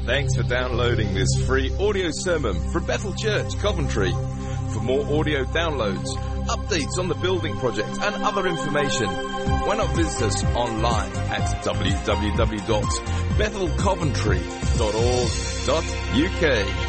Thanks for downloading this free audio sermon from Bethel Church, Coventry. For more audio downloads, updates on the building project and other information, why not visit us online at www.bethelcoventry.org.uk.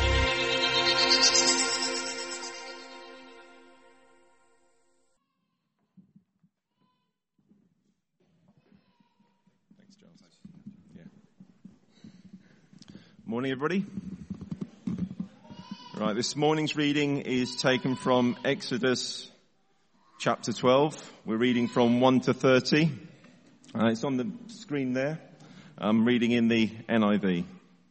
Morning, everybody. Right, this morning's reading is taken from Exodus chapter 12. We're reading from 1 to 30. It's on the screen there. I'm reading in the NIV.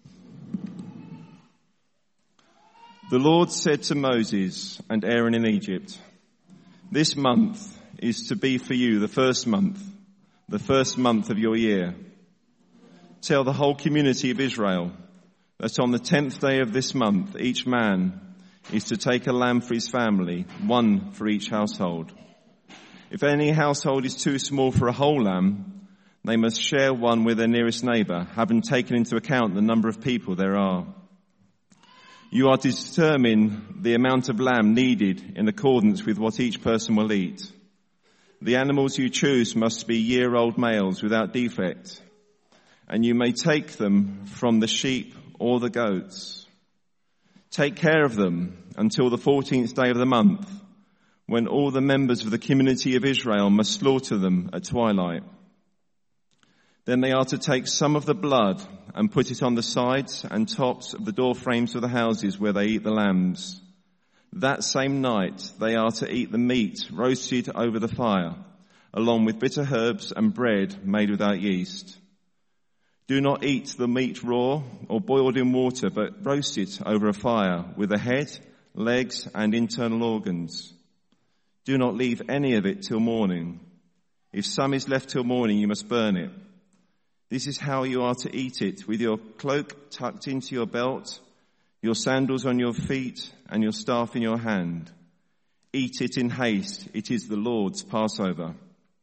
The Lord said to Moses and Aaron in Egypt, "This month is to be for you the first month of your year. Tell the whole community of Israel that on the 10th day of this month, each man is to take a lamb for his family, one for each household. If any household is too small for a whole lamb, they must share one with their nearest neighbour, having taken into account the number of people there are. You are to determine the amount of lamb needed in accordance with what each person will eat. The animals you choose must be year-old males without defect, and you may take them from the sheep or the goats. Take care of them until the 14th day of the month, when all the members of the community of Israel must slaughter them at twilight. Then they are to take some of the blood and put it on the sides and tops of the door frames of the houses where they eat the lambs. That same night they are to eat the meat roasted over the fire, along with bitter herbs and bread made without yeast. Do not eat the meat raw or boiled in water, but roast it over a fire with the head, legs, and internal organs. Do not leave any of it till morning. If some is left till morning, you must burn it. This is how you are to eat it, with your cloak tucked into your belt, your sandals on your feet, and your staff in your hand. Eat it in haste. It is the Lord's Passover.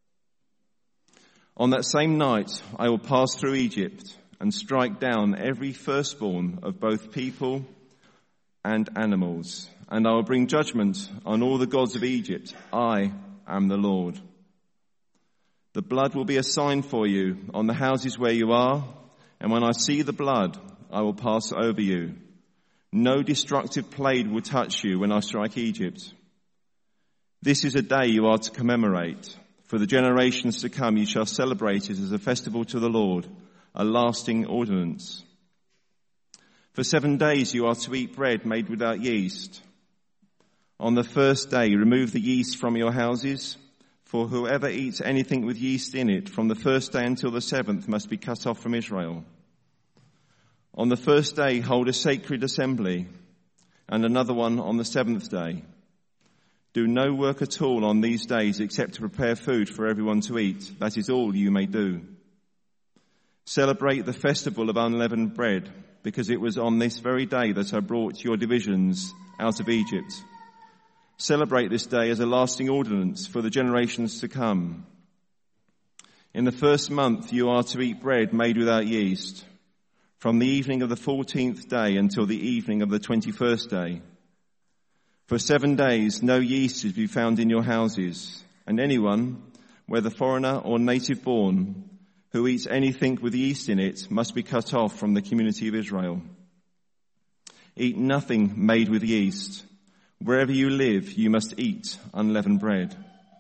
On that same night, I will pass through Egypt and strike down every firstborn of both people and animals, and I will bring judgment on all the gods of Egypt. I am the Lord. The blood will be a sign for you on the houses where you are, and when I see the blood, I will pass over you. No destructive plague will touch you when I strike Egypt. This is a day you are to commemorate. For the generations to come, you shall celebrate it as a festival to the Lord, a lasting ordinance. For 7 days you are to eat bread made without yeast. On the first day, remove the yeast from your houses, for whoever eats anything with yeast in it from the first day until the 7th must be cut off from Israel. On the first day, hold a sacred assembly, and another one on the 7th day. Do no work at all on these days except to prepare food for everyone to eat. That is all you may do. Celebrate the festival of unleavened bread, because it was on this very day that I brought your divisions out of Egypt. Celebrate this day as a lasting ordinance for the generations to come. In the first month you are to eat bread made without yeast, from the evening of the 14th day until the evening of the 21st day. For 7 days, no yeast is to be found in your houses, and anyone, whether foreigner or native born, who eats anything with yeast in it must be cut off from the community of Israel. Eat nothing made with yeast. Wherever you live, you must eat unleavened bread.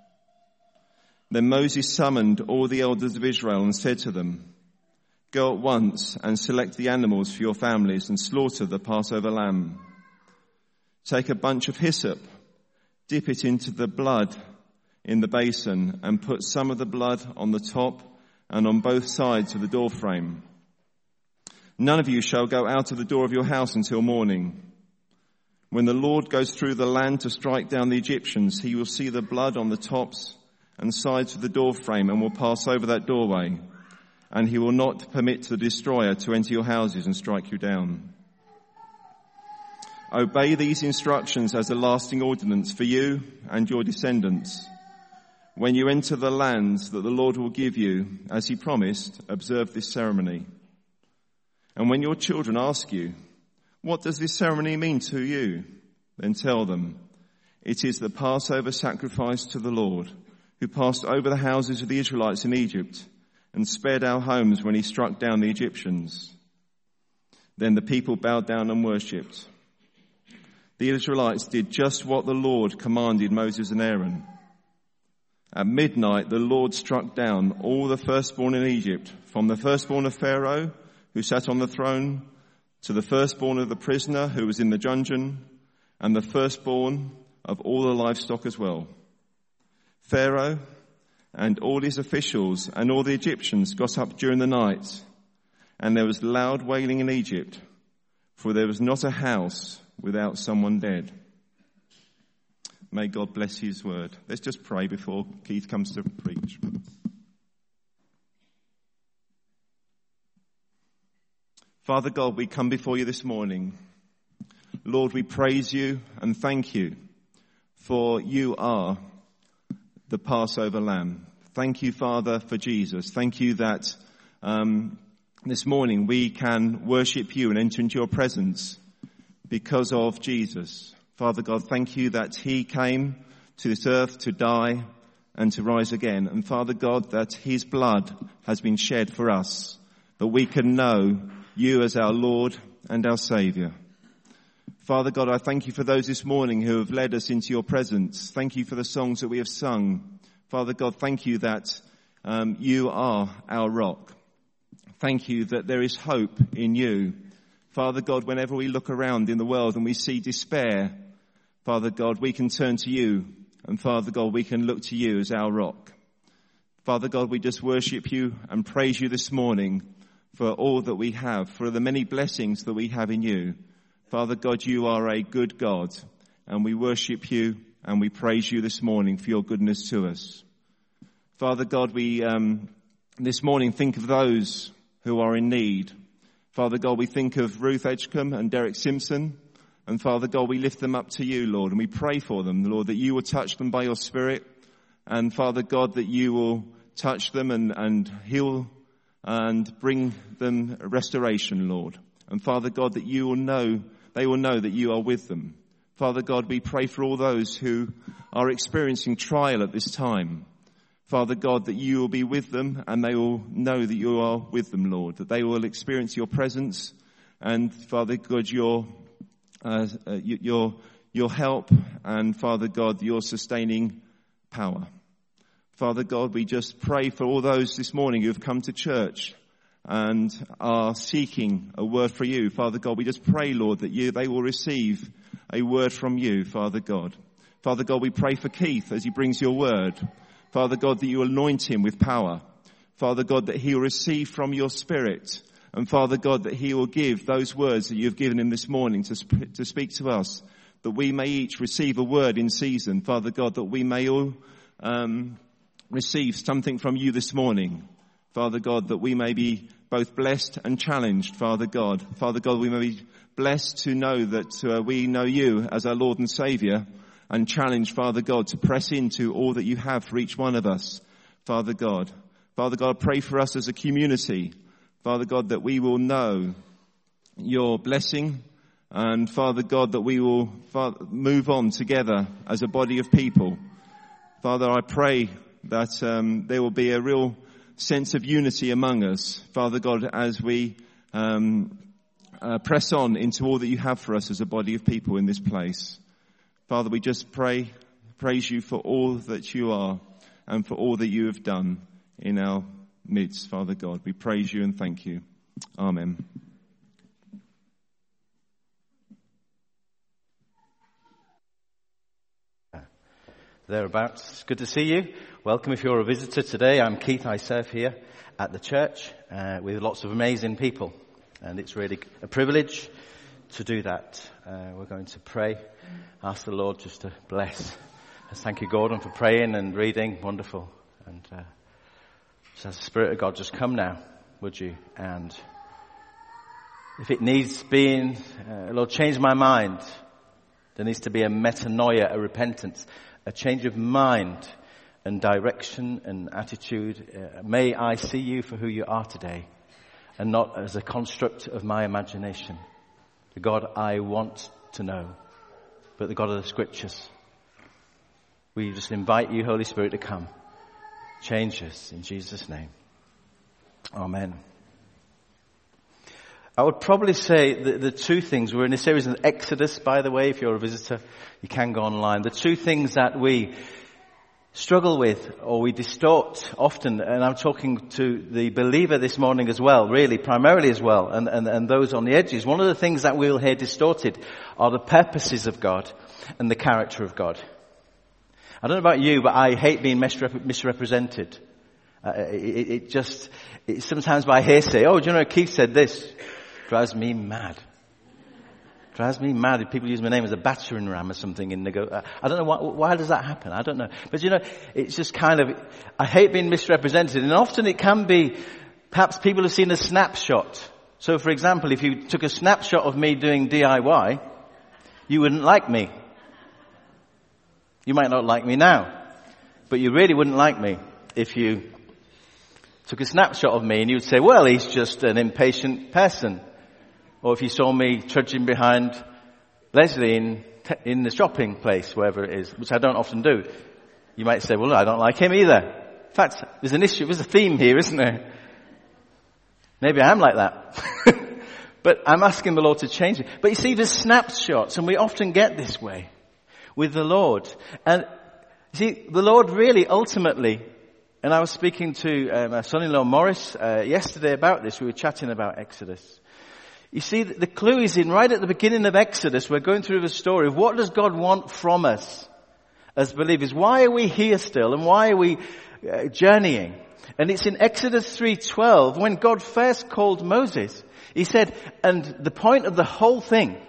Then Moses summoned all the elders of Israel and said to them, "Go at once and select the animals for your families and slaughter the Passover lamb. Take a bunch of hyssop, dip it into the blood in the basin, and put some of the blood on the top and on both sides of the door frame. None of you shall go out of the door of your house until morning. When the Lord goes through the land to strike down the Egyptians, he will see the blood on the tops and sides of the door frame and will pass over that doorway, and he will not permit the destroyer to enter your houses and strike you down. Obey these instructions as a lasting ordinance for you and your descendants. When you enter the lands that the Lord will give you, as he promised, observe this ceremony. And when your children ask you, 'What does this ceremony mean to you?' then tell them, 'It is the Passover sacrifice to the Lord, who passed over the houses of the Israelites in Egypt and spared our homes when he struck down the Egyptians.' Then the people bowed down and worshipped. The Israelites did just what the Lord commanded Moses and Aaron. At midnight, the Lord struck down all the firstborn in Egypt, from the firstborn of Pharaoh, who sat on the throne, to the firstborn of the prisoner who was in the dungeon, and the firstborn of all the livestock as well. Pharaoh and all his officials and all the Egyptians got up during the night, and there was loud wailing in Egypt, for there was not a house without someone dead." May God bless his word. Let's just pray before Keith comes to preach. Father God, we come before you this morning. Lord, we praise you and thank you, for you are the Passover lamb. Thank you, Father, for Jesus. Thank you that this morning we can worship you and enter into your presence because of Jesus. Father God, thank you that he came to this earth to die and to rise again. And Father God, that his blood has been shed for us, that we can know you as our Lord and our Saviour. Father God, I thank you for those this morning who have led us into your presence. Thank you for the songs that we have sung. Father God, thank you that you are our rock. Thank you that there is hope in you. Father God, whenever we look around in the world and we see despair, Father God, we can turn to you. And Father God, we can look to you as our rock. Father God, we just worship you and praise you this morning for all that we have, for the many blessings that we have in you. Father God, you are a good God, and we worship you and we praise you this morning for your goodness to us. Father God, we this morning think of those who are in need. Father God, we think of Ruth Edgecombe and Derek Simpson. And Father God, we lift them up to you, Lord, and we pray for them, Lord, that you will touch them by your Spirit. And Father God, that you will touch them and heal and bring them restoration, Lord. And Father God, that they will know that you are with them. Father God, we pray for all those who are experiencing trial at this time. Father God, that you will be with them and they will know that you are with them, Lord, that they will experience your presence and, Father God, your help and, Father God, your sustaining power. Father God, we just pray for all those this morning who have come to church and are seeking a word from you. Father God, we just pray, Lord, that they will receive a word from you, Father God. Father God, we pray for Keith as he brings your word. Father God, that you anoint him with power. Father God, that he will receive from your Spirit. And Father God, that he will give those words that you have given him this morning to speak to us, that we may each receive a word in season. Father God, that we may all receive something from you this morning. Father God, that we may be both blessed and challenged, Father God. Father God, we may be blessed to know that we know you as our Lord and Saviour, and challenged, Father God, to press into all that you have for each one of us, Father God. Father God, pray for us as a community, Father God, that we will know your blessing, and Father God, that we will move on together as a body of people. Father, I pray that there will be a real sense of unity among us, Father God, as we press on into all that you have for us as a body of people in this place. Father, we just praise you for all that you are and for all that you have done in our midst, Father God. We praise you and thank you. Amen. Thereabouts. Good to see you. Welcome if you're a visitor today. I'm Keith. I serve here at the church with lots of amazing people, and it's really a privilege to do that. We're going to pray, ask the Lord just to bless. Thank you, Gordon, for praying and reading. Wonderful. And so the Spirit of God, just come now, would you? And if it needs being, Lord, change my mind. There needs to be a metanoia, a repentance, a change of mind and direction and attitude. May I see you for who you are today. and not as a construct of my imagination. The God I want to know, but the God of the Scriptures. We just invite you, Holy Spirit, to come. Change us in Jesus' name. Amen. I would probably say that the two things, we're in a series of Exodus, by the way, if you're a visitor, you can go online. The two things that we struggle with or we distort often, and I'm talking to the believer this morning as well, really, primarily as well, and those on the edges. One of the things that we'll hear distorted are the purposes of God and the character of God. I don't know about you, but I hate being misrepresented. Sometimes by hearsay, oh, do you know, Keith said this. Drives me mad. Drives me mad if people use my name as a battering ram or something and they go, I don't know why does that happen? I don't know. But you know, it's just kind of, I hate being misrepresented, and often it can be, perhaps people have seen a snapshot. So for example, if you took a snapshot of me doing DIY, you wouldn't like me. You might not like me now, but you really wouldn't like me if you took a snapshot of me and you'd say, well, he's just an impatient person. Or if you saw me trudging behind Leslie in the shopping place, wherever it is, which I don't often do, you might say, well, I don't like him either. In fact, there's an issue, there's a theme here, isn't there? Maybe I am like that. But I'm asking the Lord to change it. But you see, there's snapshots, and we often get this way with the Lord. And you see, the Lord really ultimately, and I was speaking to my son-in-law Morris yesterday about this. We were chatting about Exodus. You see, the clue is in right at the beginning of Exodus. We're going through the story of what does God want from us as believers? Why are we here still, and why are we journeying? And it's in Exodus 3:12 when God first called Moses. He said, and the point of the whole thing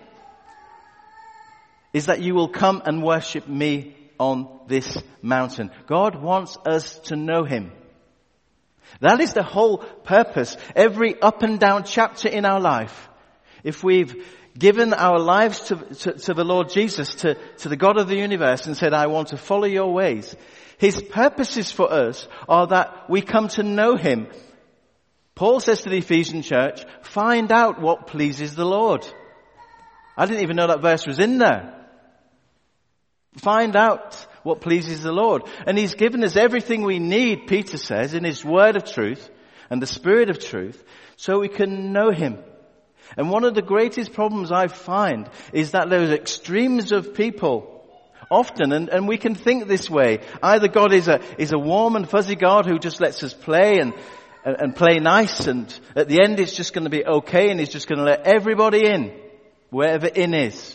is that you will come and worship me on this mountain. God wants us to know him. That is the whole purpose. Every up and down chapter in our life, if we've given our lives to the Lord Jesus, to the God of the universe, and said, I want to follow your ways, his purposes for us are that we come to know him. Paul says to the Ephesian church, find out what pleases the Lord. I didn't even know that verse was in there. Find out what pleases the Lord. And he's given us everything we need, Peter says, in his word of truth and the spirit of truth, so we can know him. And one of the greatest problems I find is that there's extremes of people often, and we can think this way. Either God is a warm and fuzzy God who just lets us play and play nice, and at the end it's just going to be okay, and he's just going to let everybody in, wherever in is.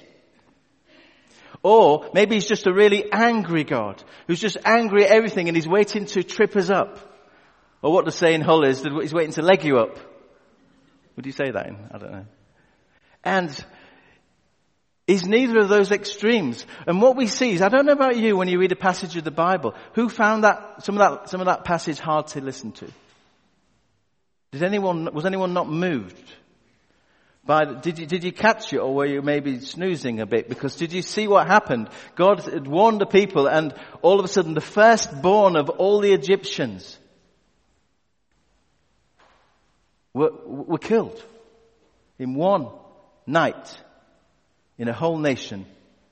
Or maybe he's just a really angry God who's just angry at everything and he's waiting to trip us up. Or what the saying in Hull is, that he's waiting to leg you up. Would you say that in? I don't know. And he's neither of those extremes. And what we see is, I don't know about you when you read a passage of the Bible, who found that some of that passage hard to listen to? Was anyone not moved? Did you catch it, or were you maybe snoozing a bit? Because did you see what happened? God had warned the people, and all of a sudden the firstborn of all the Egyptians were killed in one night in a whole nation.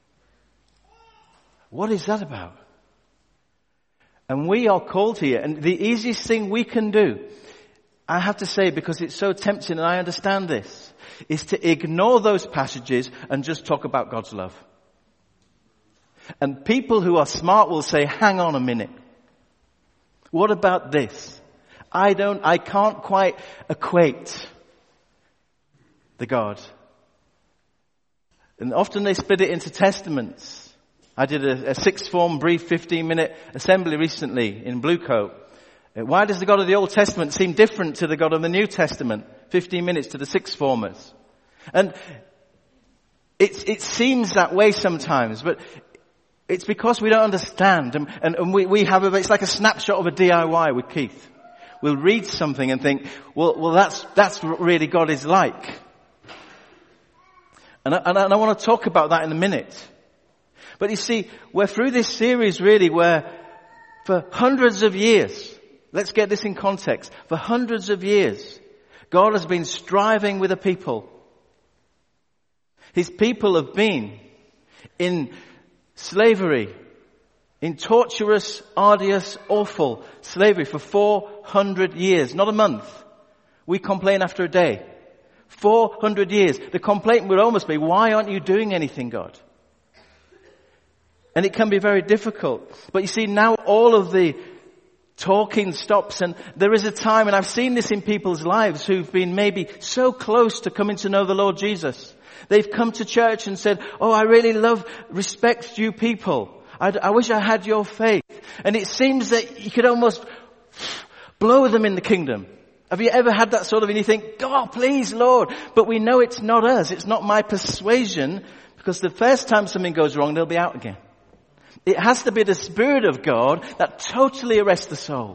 What is that about? And we are called here, and the easiest thing we can do, I have to say, because it's so tempting and I understand this, is to ignore those passages and just talk about God's love. And people who are smart will say, hang on a minute. What about this? I can't quite equate the God. And often they split it into testaments. I did a sixth form brief 15-minute assembly recently in Bluecoat. Why does the God of the Old Testament seem different to the God of the New Testament? 15 minutes to the sixth formers. And it seems that way sometimes, but it's because we don't understand. And we have it's like a snapshot of a DIY with Keith. We'll read something and think, well, that's what really God is like. And I want to talk about that in a minute. But you see, we're through this series really where for hundreds of years, let's get this in context, for hundreds of years, God has been striving with a people. His people have been in slavery, in torturous, arduous, awful slavery for 400 years, not a month. We complain after a day. 400 years. The complaint would almost be, why aren't you doing anything, God? And it can be very difficult. But you see, now all of the talking stops, and there is a time, and I've seen this in people's lives who've been maybe so close to coming to know the Lord Jesus. They've come to church and said, oh, I really respect you people. I wish I had your faith. And it seems that you could almost blow them in the kingdom. Have you ever had that sort of, and you think, God, please, Lord. But we know it's not us. It's not my persuasion, because the first time something goes wrong, they'll be out again. It has to be the Spirit of God that totally arrests the soul.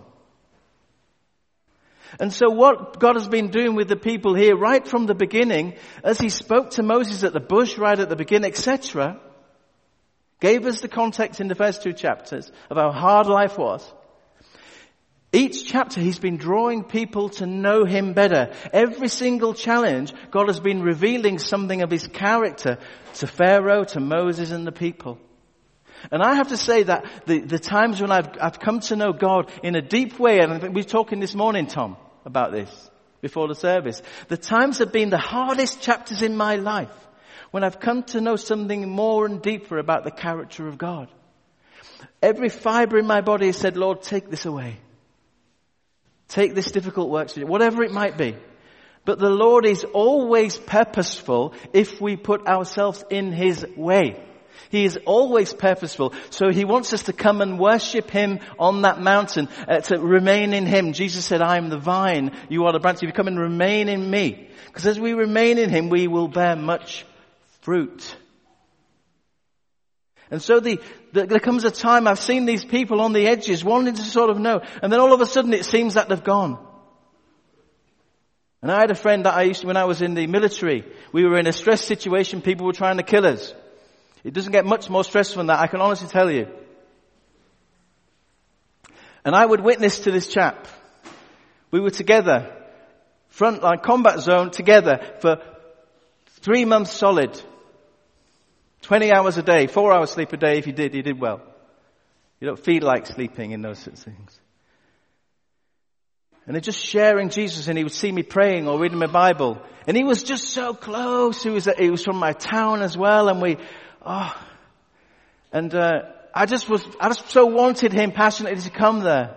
And so what God has been doing with the people here right from the beginning, as he spoke to Moses at the bush right at the beginning, etc., gave us the context in the first 2 chapters of how hard life was. Each chapter he's been drawing people to know him better. Every single challenge, God has been revealing something of his character to Pharaoh, to Moses and the people. And I have to say that the times when I've come to know God in a deep way, and we were talking this morning, Tom, about this before the service, the times have been the hardest chapters in my life when I've come to know something more and deeper about the character of God. Every fiber in my body has said, Lord, take this away. Take this difficult work, whatever it might be. But the Lord is always purposeful if we put ourselves in his way. He is always purposeful. So he wants us to come and worship him on that mountain, to remain in him. Jesus said, I am the vine, you are the branch. If you come and remain in me. Because as we remain in him, we will bear much fruit. And so there comes a time, I've seen these people on the edges wanting to sort of know. And then all of a sudden it seems that they've gone. And I had a friend that when I was in the military, we were in a stress situation, people were trying to kill us. It doesn't get much more stressful than that, I can honestly tell you. And I would witness to this chap. We were together, frontline combat zone, together for 3 months solid. 20 hours a day, 4 hours sleep a day. If you did well. You don't feel like sleeping in those sorts of things. And they're just sharing Jesus, and he would see me praying or reading my Bible. And he was just so close. He was from my town as well, and I just so wanted him passionately to come there.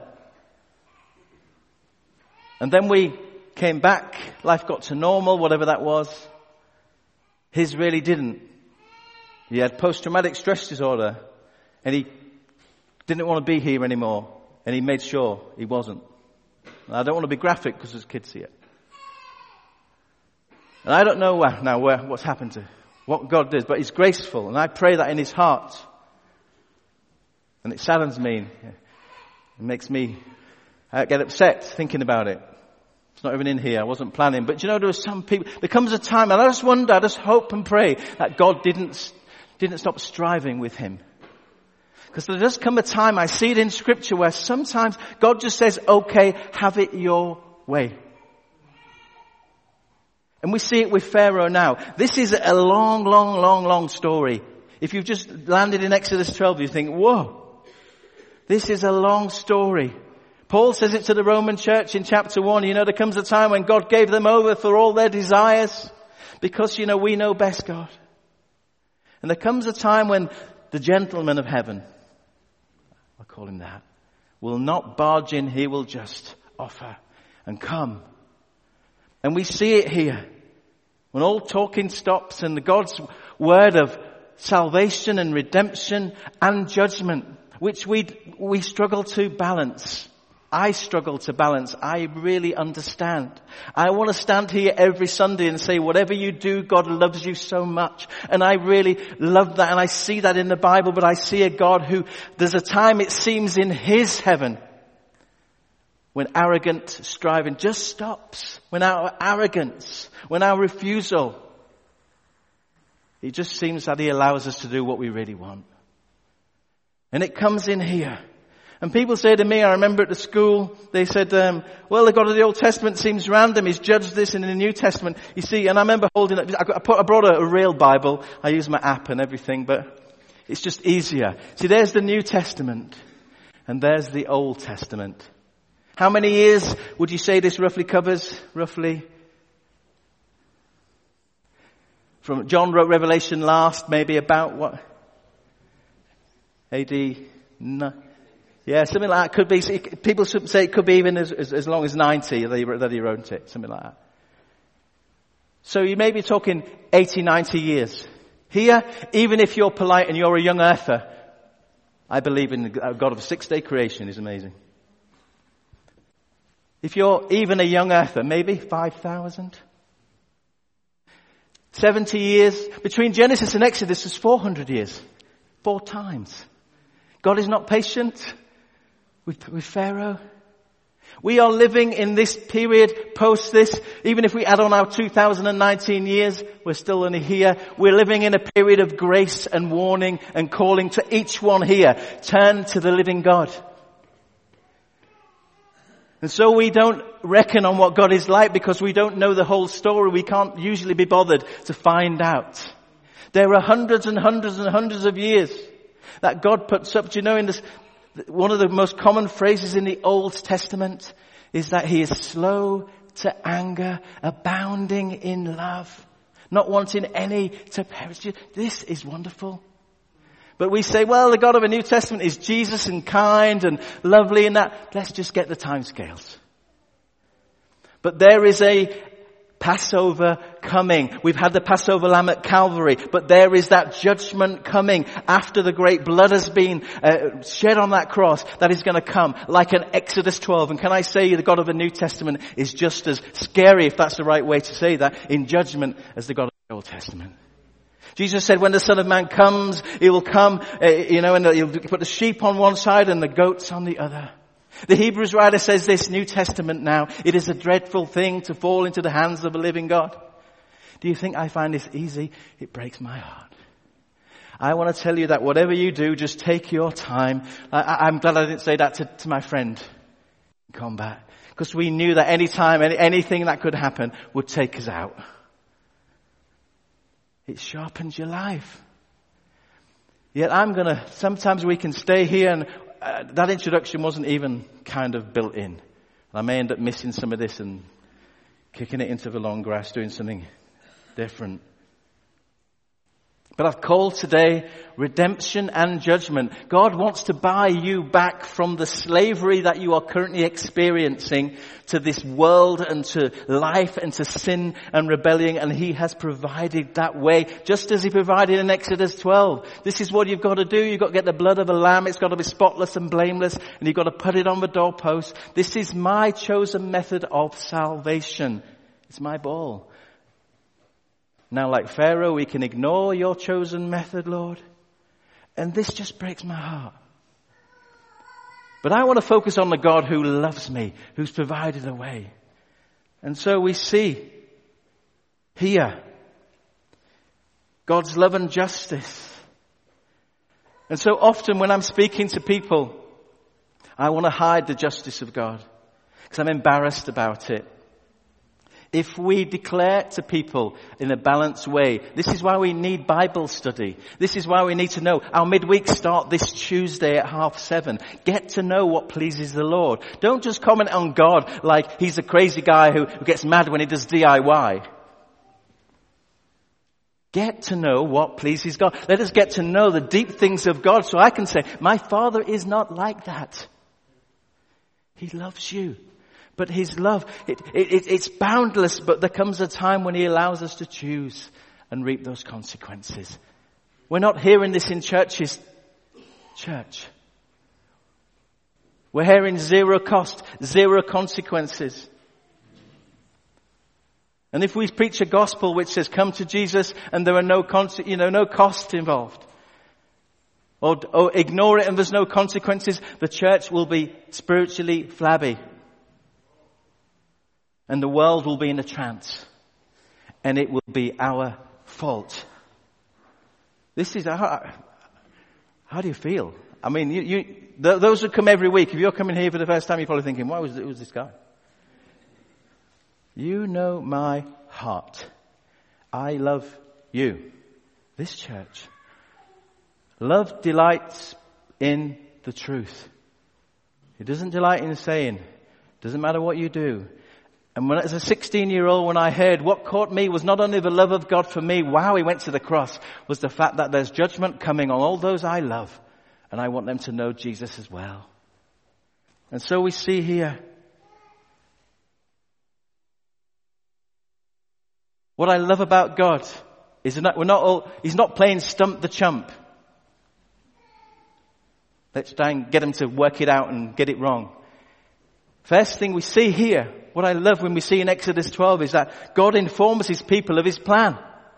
And then we came back, life got to normal, whatever that was. His really didn't. He had post-traumatic stress disorder, and he didn't want to be here anymore, and he made sure he wasn't. And I don't want to be graphic because there's kids here. And I don't know what's happened to what God does, but he's graceful, and I pray that in his heart. And it saddens me. It makes me get upset thinking about it. It's not even in here. I wasn't planning. But there are some people, there comes a time, and I just wonder, I just hope and pray that God didn't stop striving with him. Because there does come a time, I see it in Scripture, where sometimes God just says, okay, have it your way. And we see it with Pharaoh now. This is a long story. If you've just landed in Exodus 12, you think, whoa, this is a long story. Paul says it to the Roman church in chapter 1. There comes a time when God gave them over for all their desires. Because, we know best, God. And there comes a time when the gentleman of heaven, I call him that, will not barge in, he will just offer and come. And we see it here. When all talking stops and the God's word of salvation and redemption and judgment, which we struggle to balance. I struggle to balance. I really understand. I want to stand here every Sunday and say, whatever you do, God loves you so much. And I really love that. And I see that in the Bible, but I see a God who, there's a time it seems in his heaven when arrogant striving just stops. When our arrogance, when our refusal, it just seems that he allows us to do what we really want. And it comes in here. And people say to me, I remember at the school, they said, well, the God of the Old Testament seems random. He's judged this in the New Testament. You see, and I remember holding it. I brought a real Bible. I use my app and everything, but it's just easier. See, there's the New Testament, and there's the Old Testament. How many years would you say this roughly covers? Roughly? From John wrote Revelation last, maybe about what? AD? No. Yeah, something like that. Could be. People say it could be even as long as 90 that he wrote it. Something like that. So you may be talking 80, 90 years. Here, even if you're polite and you're a young earther, I believe in the God of a 6-day creation is amazing. If you're even a young earther, maybe 5,000. 70 years. Between Genesis and Exodus is 400 years. 4 times. God is not patient with Pharaoh. We are living in this period post this. Even if we add on our 2019 years, we're still only here. We're living in a period of grace and warning and calling to each one here. Turn to the living God. And so we don't reckon on what God is like because we don't know the whole story. We can't usually be bothered to find out. There are hundreds and hundreds and hundreds of years that God puts up. Do you know, in this, one of the most common phrases in the Old Testament is that He is slow to anger, abounding in love, not wanting any to perish. This is wonderful. But we say, well, the God of the New Testament is Jesus and kind and lovely and that. Let's just get the timescales. But there is a Passover coming. We've had the Passover lamb at Calvary, but there is that judgment coming after the great blood has been shed on that cross that is going to come like an Exodus 12. And can I say the God of the New Testament is just as scary, if that's the right way to say that, in judgment as the God of the Old Testament. Jesus said when the Son of Man comes, He will come, and He'll put the sheep on one side and the goats on the other. The Hebrews writer says this, New Testament now, it is a dreadful thing to fall into the hands of a living God. Do you think I find this easy? It breaks my heart. I want to tell you that whatever you do, just take your time. I'm glad I didn't say that to my friend in combat. Because we knew that any time, anything that could happen would take us out. It sharpens your life. Yet sometimes we can stay here and that introduction wasn't even kind of built in. I may end up missing some of this and kicking it into the long grass, doing something different. But I've called today redemption and judgment. God wants to buy you back from the slavery that you are currently experiencing to this world and to life and to sin and rebellion. And He has provided that way, just as He provided in Exodus 12. This is what you've got to do. You've got to get the blood of a lamb. It's got to be spotless and blameless. And you've got to put it on the doorpost. This is my chosen method of salvation. It's my ball. Now, like Pharaoh, we can ignore your chosen method, Lord. And this just breaks my heart. But I want to focus on the God who loves me, who's provided a way. And so we see here God's love and justice. And so often when I'm speaking to people, I want to hide the justice of God because I'm embarrassed about it. If we declare to people in a balanced way, this is why we need Bible study. This is why we need to know. Our midweeks start this Tuesday at 7:30. Get to know what pleases the Lord. Don't just comment on God like He's a crazy guy who gets mad when He does DIY. Get to know what pleases God. Let us get to know the deep things of God so I can say, my Father is not like that. He loves you. But His love, it's boundless, but there comes a time when He allows us to choose and reap those consequences. We're not hearing this in churches. Church. We're hearing zero cost, zero consequences. And if we preach a gospel which says come to Jesus and there are no cost involved, or ignore it and there's no consequences, the church will be spiritually flabby. And the world will be in a trance. And it will be our fault. This is how do you feel? I mean, those who come every week, if you're coming here for the first time, you're probably thinking, who's this guy? You know my heart. I love you. This church. Love delights in the truth. It doesn't delight in saying, doesn't matter what you do. And when as a 16-year-old, when I heard what caught me was not only the love of God for me, wow, he went to the cross, was the fact that there's judgment coming on all those I love. And I want them to know Jesus as well. And so we see here, what I love about God is that he's not playing stump the chump. Let's try and get him to work it out and get it wrong. First thing we see here, what I love when we see in Exodus 12 is that God informs his people of his plan.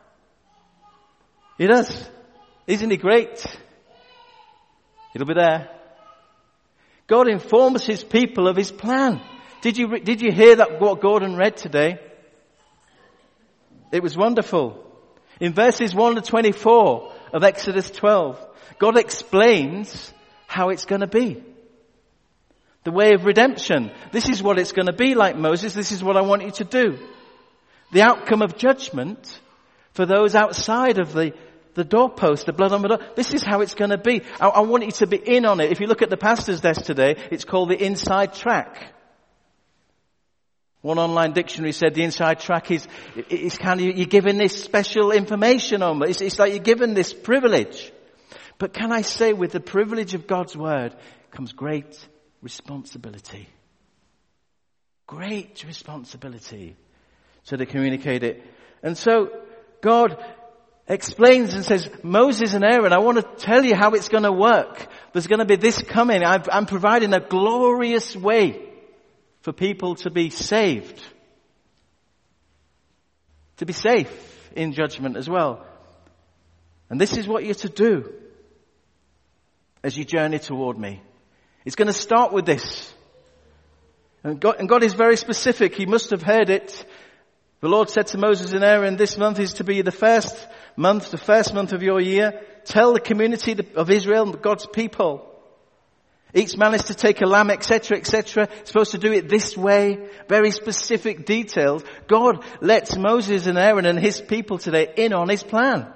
He does. Isn't he great? It'll be there. God informs his people of his plan. Did you hear that what Gordon read today? It was wonderful. In verses 1 to 24 of Exodus 12, God explains how it's going to be. The way of redemption. This is what it's going to be like, Moses. This is what I want you to do. The outcome of judgment for those outside of the doorpost, the blood on the door. This is how it's going to be. I want you to be in on it. If you look at the pastor's desk today, it's called the inside track. One online dictionary said the inside track is kind of, you're given this special information on it. It's like you're given this privilege. But can I say, with the privilege of God's word comes great responsibility. Great responsibility. So to communicate it. And so God explains and says, Moses and Aaron, I want to tell you how it's going to work. There's going to be this coming. I'm providing a glorious way for people to be saved. To be safe in judgment as well. And this is what you're to do as you journey toward me. It's going to start with this. And God is very specific. He must have heard it. The Lord said to Moses and Aaron, this month is to be the first month of your year. Tell the community of Israel, God's people. Each man is to take a lamb, etc., etc. Supposed to do it this way. Very specific details. God lets Moses and Aaron and his people today in on his plan.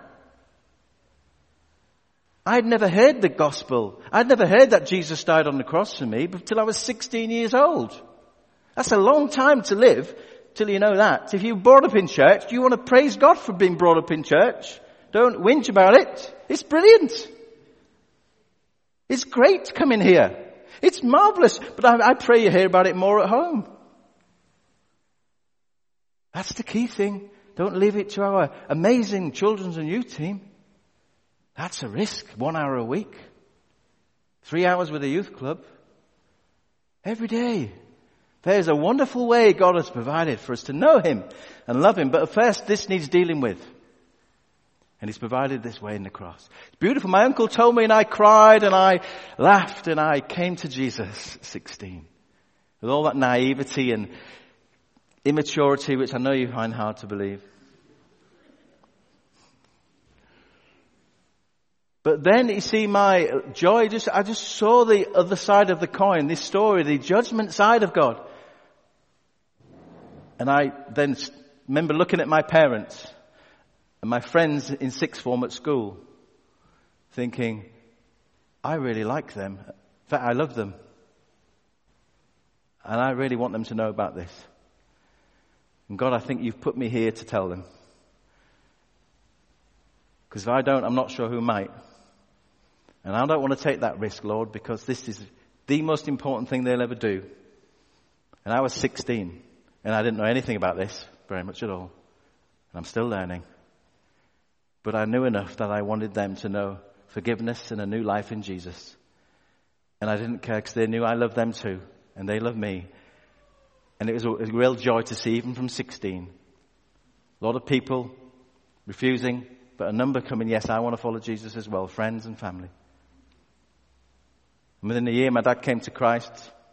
I'd never heard the gospel. I'd never heard that Jesus died on the cross for me until I was 16 years old. That's a long time to live till you know that. If you were brought up in church, do you want to praise God for being brought up in church? Don't whinge about it. It's brilliant. It's great to come in here. It's marvelous. But I pray you hear about it more at home. That's the key thing. Don't leave it to our amazing children's and youth team. That's a risk. 1 hour a week. 3 hours with a youth club. Every day. There's a wonderful way God has provided for us to know him and love him. But at first, this needs dealing with. And he's provided this way in the cross. It's beautiful. My uncle told me and I cried and I laughed and I came to Jesus at 16. With all that naivety and immaturity, which I know you find hard to believe. But then, you see, my joy, I just saw the other side of the coin, this story, the judgment side of God. And I then remember looking at my parents and my friends in sixth form at school, thinking, I really like them. In fact, I love them. And I really want them to know about this. And God, I think you've put me here to tell them. Because if I don't, I'm not sure who might. And I don't want to take that risk, Lord, because this is the most important thing they'll ever do. And I was 16, and I didn't know anything about this very much at all. And I'm still learning. But I knew enough that I wanted them to know forgiveness and a new life in Jesus. And I didn't care because they knew I loved them too, and they loved me. And it was a real joy to see, even from 16, a lot of people refusing, but a number coming, yes, I want to follow Jesus as well, friends and family. And within a year, my dad came to Christ.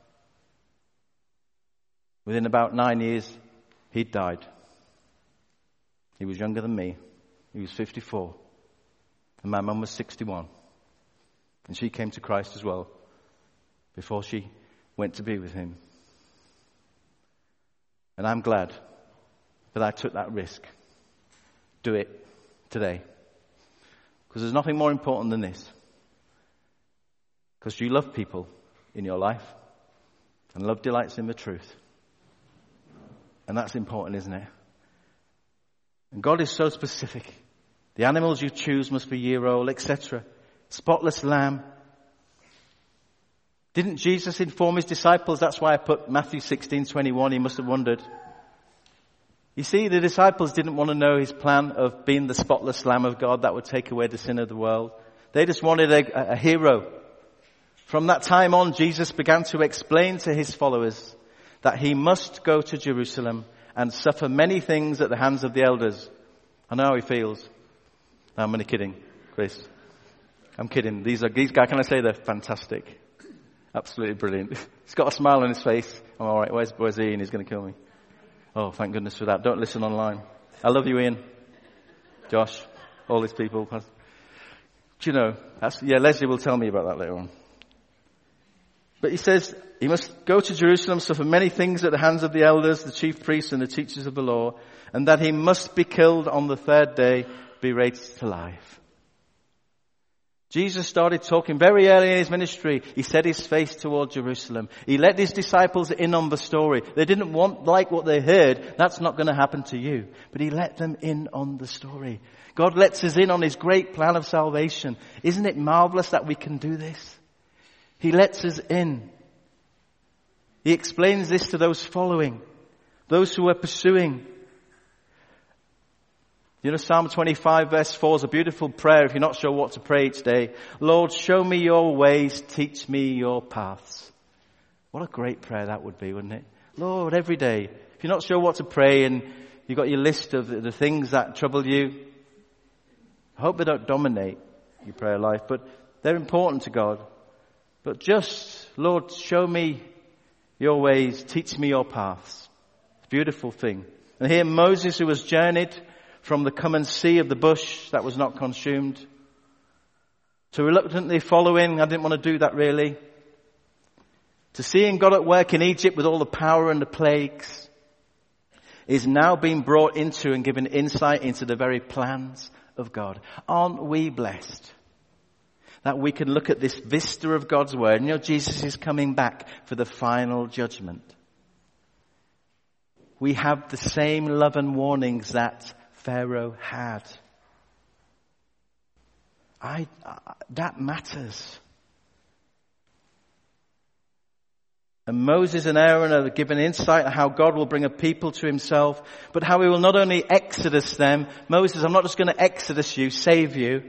Within about 9 years, he'd died. He was younger than me. He was 54. And my mum was 61. And she came to Christ as well before she went to be with him. And I'm glad that I took that risk. Do it today. Because there's nothing more important than this. Because you love people in your life. And love delights in the truth. And that's important, isn't it? And God is so specific. The animals you choose must be year-old, etc. Spotless lamb. Didn't Jesus inform his disciples? That's why I put Matthew 16:21. He must have wondered. You see, the disciples didn't want to know his plan of being the spotless Lamb of God that would take away the sin of the world. They just wanted a hero. From that time on, Jesus began to explain to his followers that he must go to Jerusalem and suffer many things at the hands of the elders. I know how he feels. No, I'm only kidding, Chris. I'm kidding. These guys, can I say they're fantastic? Absolutely brilliant. He's got a smile on his face. I'm all right. Where's Ian? He's going to kill me. Oh, thank goodness for that. Don't listen online. I love you, Ian. Josh. All these people. Do you know? Leslie will tell me about that later on. But he says he must go to Jerusalem, suffer many things at the hands of the elders, the chief priests and the teachers of the law, and that he must be killed on the third day, be raised to life. Jesus started talking very early in his ministry. He set his face toward Jerusalem. He let his disciples in on the story. They didn't like what they heard. That's not going to happen to you. But he let them in on the story. God lets us in on his great plan of salvation. Isn't it marvelous that we can do this? He lets us in. He explains this to those following, those who are pursuing. You know, Psalm 25 verse 4 is a beautiful prayer if you're not sure what to pray each day. Lord, show me your ways, teach me your paths. What a great prayer that would be, wouldn't it? Lord, every day, if you're not sure what to pray and you've got your list of the things that trouble you, I hope they don't dominate your prayer life, but they're important to God. But just, Lord, show me your ways, teach me your paths. It's a beautiful thing. And here Moses, who was journeyed from the come and see of the bush that was not consumed, to reluctantly following, I didn't want to do that really, to seeing God at work in Egypt with all the power and the plagues, is now being brought into and given insight into the very plans of God. Aren't we blessed that we can look at this vista of God's word? You know, Jesus is coming back for the final judgment. We have the same love and warnings that Pharaoh had. That matters. And Moses and Aaron are given insight on how God will bring a people to himself, but how he will not only exodus them. Moses, I'm not just going to exodus you, save you,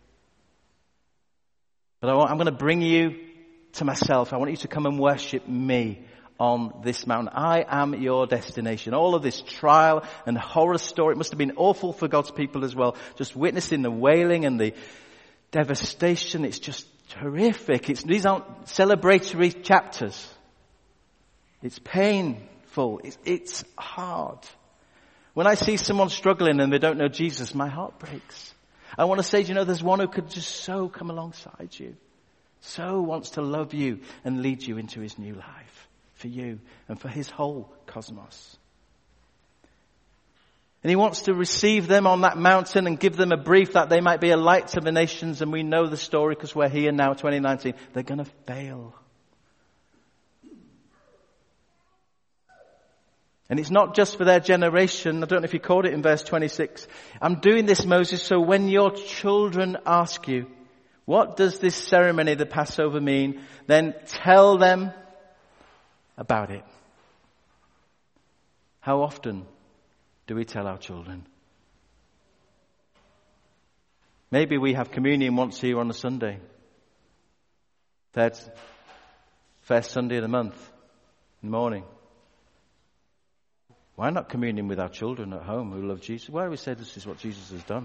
but I'm going to bring you to myself. I want you to come and worship me on this mountain. I am your destination. All of this trial and horror story, it must have been awful for God's people as well. Just witnessing the wailing and the devastation. It's just horrific. These aren't celebratory chapters. It's painful. It's hard. When I see someone struggling and they don't know Jesus, my heart breaks. I want to say, there's one who could just so come alongside you. So wants to love you and lead you into his new life. For you and for his whole cosmos. And he wants to receive them on that mountain and give them a brief that they might be a light to the nations. And we know the story because we're here now, 2019. They're going to fail. And it's not just for their generation. I don't know if you caught it in verse 26. I'm doing this, Moses, so when your children ask you, what does this ceremony, the Passover, mean? Then tell them about it. How often do we tell our children? Maybe we have communion once a year on a Sunday. First Sunday of the month, in the morning. Why not communion with our children at home who love Jesus? Why do we say this is what Jesus has done?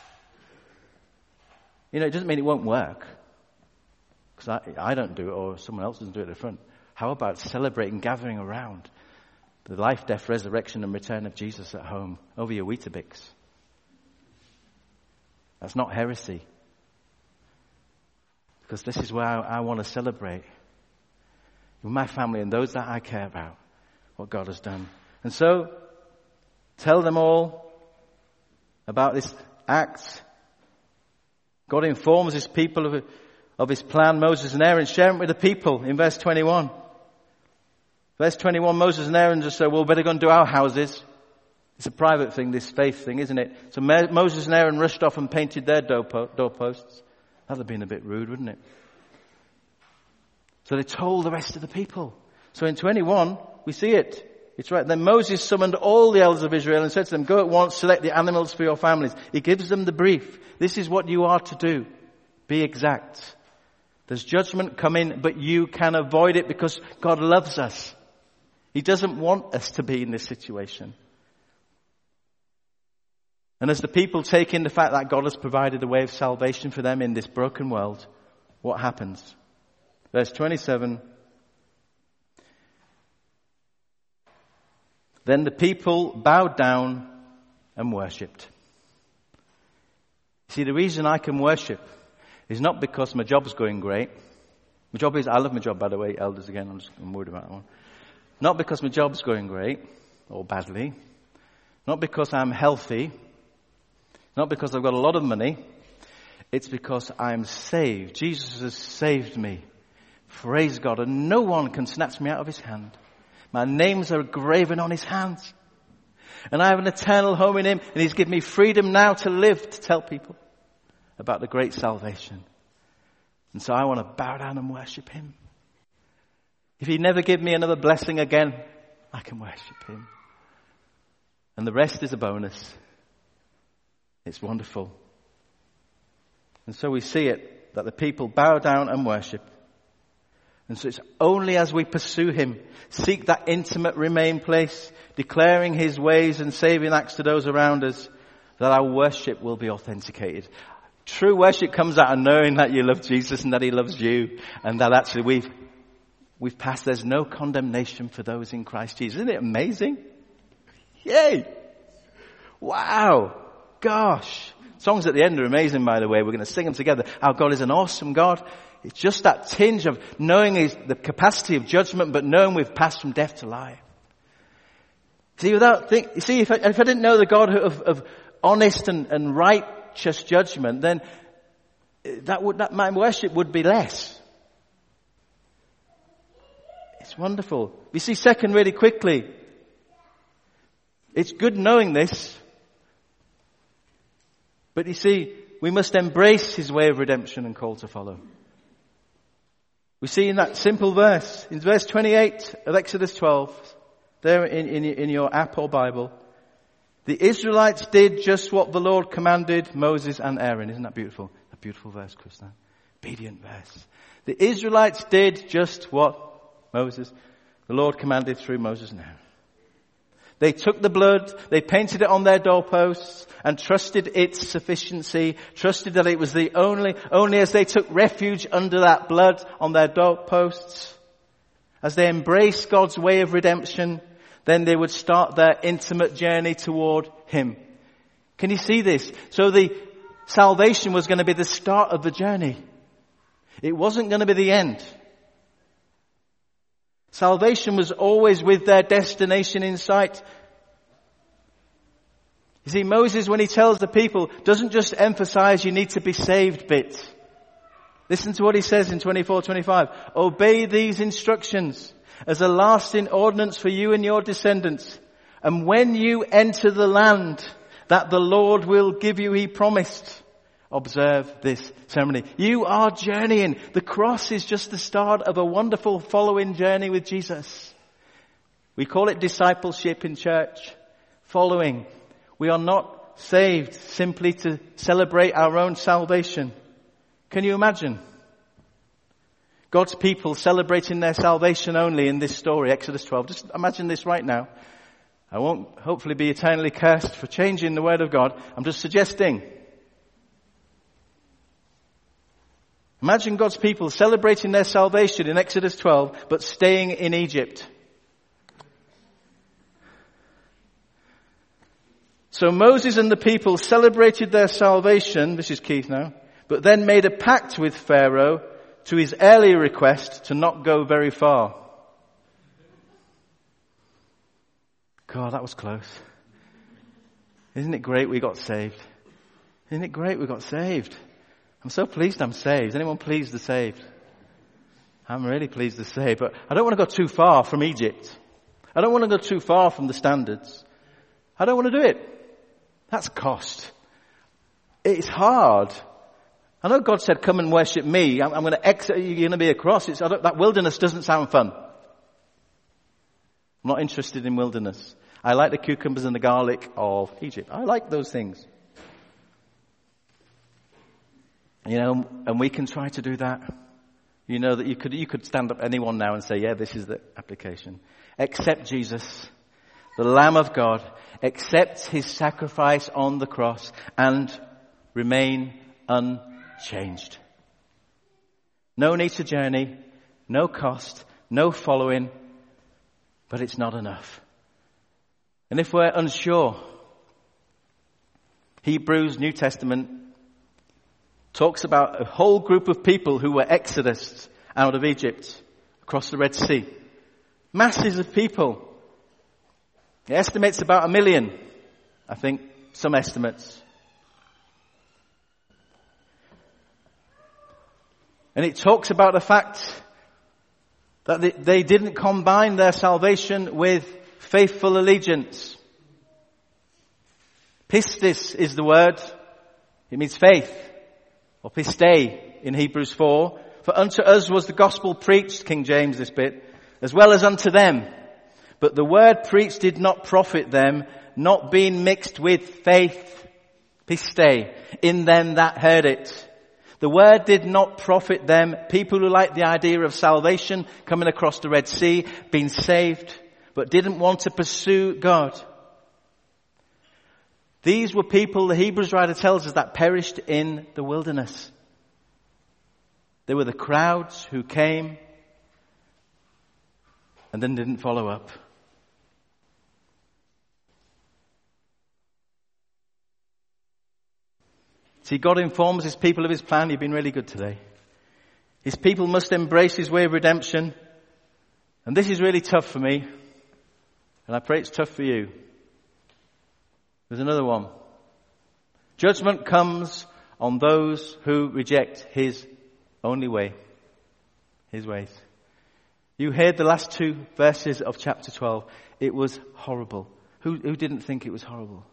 It doesn't mean it won't work. Because I don't do it or someone else doesn't do it at the front. How about celebrating, gathering around the life, death, resurrection and return of Jesus at home over your Weetabix? That's not heresy. because this is where I want to celebrate with my family and those that I care about, what God has done. And so, tell them all about this act. God informs his people of his plan. Moses and Aaron share it with the people in verse 21. Verse 21, Moses and Aaron just say, well, we better go and do our houses. It's a private thing, this faith thing, isn't it? So Moses and Aaron rushed off and painted their doorposts. That would have been a bit rude, wouldn't it? So they told the rest of the people. So in 21, we see it. It's right. Then Moses summoned all the elders of Israel and said to them, go at once, select the animals for your families. He gives them the brief. This is what you are to do. Be exact. There's judgment coming, but you can avoid it because God loves us. He doesn't want us to be in this situation. And as the people take in the fact that God has provided a way of salvation for them in this broken world, what happens? Verse 27. Then the people bowed down and worshipped. See, the reason I can worship is not because my job's going great. My job is, I love my job, by the way, elders again, I'm worried about that one. Not because my job's going great or badly. Not because I'm healthy. Not because I've got a lot of money. It's because I'm saved. Jesus has saved me. Praise God. And no one can snatch me out of his hand. My names are graven on his hands. And I have an eternal home in him. And he's given me freedom now to live, to tell people about the great salvation. And so I want to bow down and worship him. If he never give me another blessing again, I can worship him. And the rest is a bonus. It's wonderful. And so we see it, that the people bow down and worship. And so it's only as we pursue him, seek that intimate remain place, declaring his ways and saving acts to those around us, that our worship will be authenticated. True worship comes out of knowing that you love Jesus and that he loves you, and that actually we've passed. There's no condemnation for those in Christ Jesus. Isn't it amazing? Yay! Wow! Gosh! Songs at the end are amazing, by the way. We're going to sing them together. Our God is an awesome God. It's just that tinge of knowing the capacity of judgment, but knowing we've passed from death to life. See, if I didn't know the God of honest and righteous judgment, then my worship would be less. It's wonderful. We see second really quickly. It's good knowing this. But you see, we must embrace his way of redemption and call to follow. We see in that simple verse, in verse 28 of Exodus 12, there in your app or Bible, the Israelites did just what the Lord commanded Moses and Aaron. Isn't that beautiful? A beautiful verse, Krista. Obedient verse. The Israelites did just what the Lord commanded through Moses and Aaron. They took the blood, they painted it on their doorposts and trusted its sufficiency, trusted that it was the only as they took refuge under that blood on their doorposts, as they embraced God's way of redemption, then they would start their intimate journey toward him. Can you see this? So the salvation was going to be the start of the journey. It wasn't going to be the end. Salvation was always with their destination in sight. You see, Moses, when he tells the people, doesn't just emphasize you need to be saved bit. Listen to what he says in 24:25. Obey these instructions as a lasting ordinance for you and your descendants. And when you enter the land that the Lord will give you, he promised. Observe this ceremony. You are journeying. The cross is just the start of a wonderful following journey with Jesus. We call it discipleship in church. Following. We are not saved simply to celebrate our own salvation. Can you imagine? God's people celebrating their salvation only in this story, Exodus 12. Just imagine this right now. I won't hopefully be eternally cursed for changing the word of God. I'm just suggesting. Imagine God's people celebrating their salvation in Exodus 12, but staying in Egypt. So Moses and the people celebrated their salvation, this is Keith now, but then made a pact with Pharaoh to his earlier request to not go very far. God, that was close. Isn't it great we got saved? Isn't it great we got saved? I'm so pleased I'm saved. Is anyone pleased they're saved? I'm really pleased they're saved, but I don't want to go too far from Egypt. I don't want to go too far from the standards. I don't want to do it. That's cost. It's hard. I know God said, come and worship me. I'm going to exit. You're going to be a cross. That wilderness doesn't sound fun. I'm not interested in wilderness. I like the cucumbers and the garlic of Egypt. I like those things. You know, and we can try to do that. You know that you could stand up anyone now and say, yeah, this is the application. Accept Jesus, the Lamb of God. Accept his sacrifice on the cross and remain unchanged. No need to journey, no cost, no following, but it's not enough. And if we're unsure, Hebrews, New Testament, talks about a whole group of people who were exodus out of Egypt, across the Red Sea. Masses of people. It estimates about 1 million, I think, some estimates. And it talks about the fact that they didn't combine their salvation with faithful allegiance. Pistis is the word. It means faith. Or pistei in Hebrews 4. For unto us was the gospel preached, King James this bit, as well as unto them. But the word preached did not profit them, not being mixed with faith, pistei, in them that heard it. The word did not profit them, people who like the idea of salvation, coming across the Red Sea, being saved, but didn't want to pursue God. These were people, the Hebrews writer tells us, that perished in the wilderness. They were the crowds who came and then didn't follow up. See, God informs his people of his plan. You've been really good today. His people must embrace his way of redemption. And this is really tough for me. And I pray it's tough for you. There's another one. Judgment comes on those who reject his only way. His ways. You heard the last 2 verses of chapter 12. It was horrible. Who didn't think it was horrible?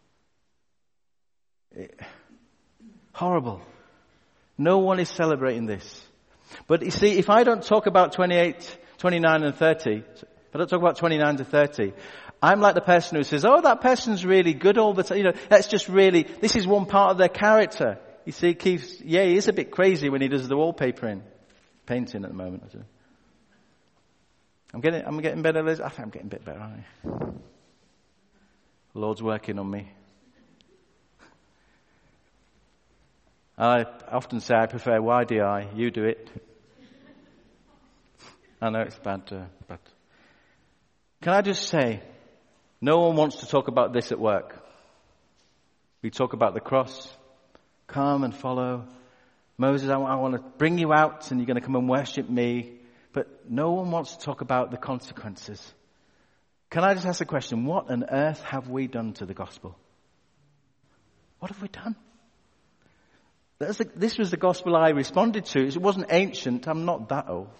Horrible. No one is celebrating this. But you see, if I don't talk about 28, 29 and 30, if I don't talk about 29 to 30, I'm like the person who says, oh, that person's really good all the time. You know, that's just really, this is one part of their character. You see, Keith, yeah, he is a bit crazy when he does the wallpapering, painting at the moment. I'm getting better, Liz. I think I'm getting a bit better, aren't I? The Lord's working on me. I often say I prefer YDI. You do it. I know it's bad, but can I just say, no one wants to talk about this at work. We talk about the cross. Come and follow. Moses, I want to bring you out and you're going to come and worship me. But no one wants to talk about the consequences. Can I just ask a question? What on earth have we done to the gospel? What have we done? This was the gospel I responded to. It wasn't ancient. I'm not that old.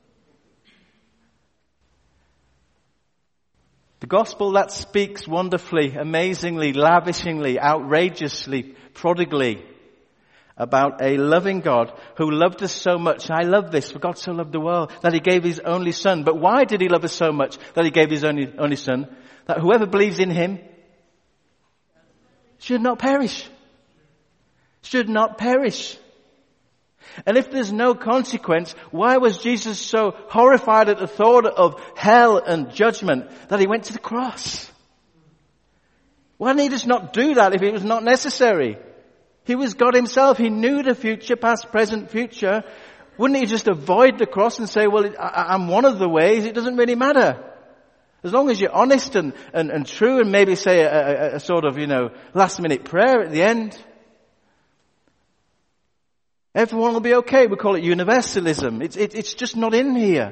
The gospel that speaks wonderfully, amazingly, lavishingly, outrageously, prodigally about a loving God who loved us so much. I love this. For God so loved the world that he gave his only son. But why did he love us so much that he gave his only son? That whoever believes in him should not perish. Should not perish. And if there's no consequence, why was Jesus so horrified at the thought of hell and judgment that he went to the cross? Why didn't he just not do that if it was not necessary? He was God himself. He knew the future, past, present, future. Wouldn't he just avoid the cross and say, well, I'm one of the ways. It doesn't really matter. As long as you're honest and true and maybe say a sort of, last minute prayer at the end. Everyone will be okay. We call it universalism. It's just not in here.